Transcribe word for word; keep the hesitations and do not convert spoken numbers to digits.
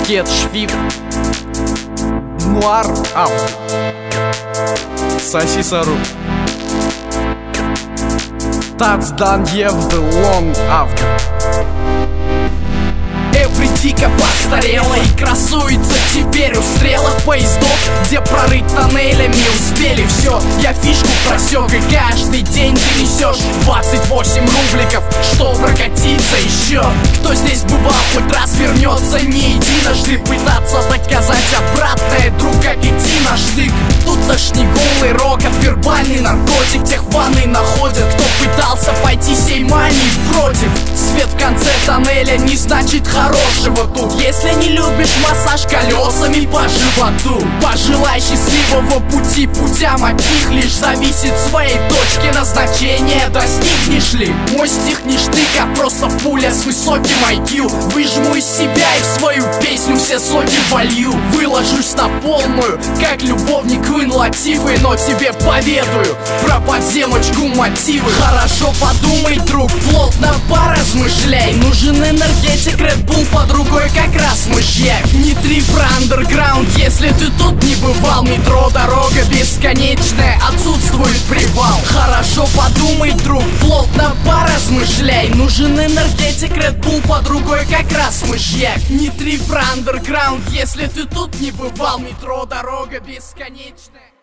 Пакет Швид, Нуар Авто, Сосисару, Тацдан Евделон Авто. Эври дико постарела и красуется теперь у стрелок поездов, где прорыть тоннелями успели все. Я фишку просек, и каждый день ты несешь двадцать восемь рубликов, что прокатиться еще. Кто здесь бывал, хоть раз вернется не единожды. Пытаться доказать обратное, друг, как идти на штык. Тут аж не голый рок, а вербальный наркотик. Тех в ванной находят, кто пытался пойти сей мании против. Свет в конце тоннеля не значит хорошего тут. Если не любишь массаж колесами по животу, пожелай счастливого пути путям от них. Лишь зависит своей точки назначения, достигнешь ли. Мой стих не штык, а просто пуля с высоким ай кью. Выжму из себя и в свою песню все соки волью. Выложусь на полную, как любовник вынул активы. Но тебе поведаю про подземочку мотивы. Хорошо подумай, друг, плотно поразмышляй. Нужен энергетик, Red Bull под рукой, как раз мышьяк. Не три про андерграунд, если ты тут не бывал. Метро, дорога бесконечная, отсутствует привал. Хорошо подумай, друг, плотно поразмышляй. Нужен энергетик, Red Bull под рукой, как раз мышьяк. Не три про андерграунд, если ты тут не бывал. Метро, дорога бесконечная.